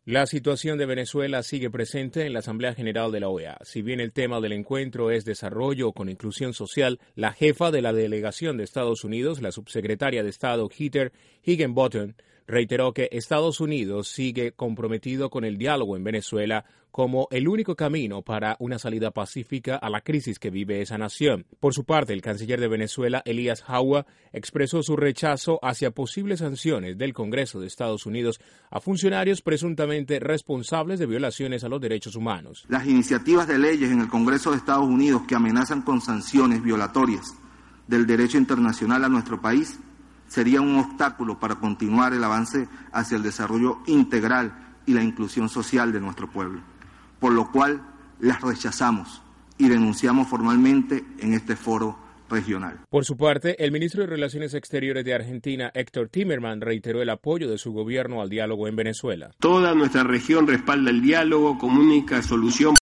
La situación de Venezuela sigue presente en la Asamblea General de la OEA. Si bien el tema del encuentro es desarrollo con inclusión social, la jefa de la delegación de Estados Unidos, la subsecretaria de Estado Heather Higginbotham, reiteró que Estados Unidos sigue comprometido con el diálogo en Venezuela como el único camino para una salida pacífica a la crisis que vive esa nación. Por su parte, el canciller de Venezuela, Elías Jawa, expresó su rechazo hacia posibles sanciones del Congreso de Estados Unidos a funcionarios presuntamente responsables de violaciones a los derechos humanos. Las iniciativas de leyes en el Congreso de Estados Unidos que amenazan con sanciones violatorias del derecho internacional a nuestro país serían un obstáculo para continuar el avance hacia el desarrollo integral y la inclusión social de nuestro pueblo, por lo cual las rechazamos y denunciamos formalmente en este foro regional. Por su parte, el ministro de Relaciones Exteriores de Argentina, Héctor Timerman, reiteró el apoyo de su gobierno al diálogo en Venezuela. Toda nuestra región respalda el diálogo como única solución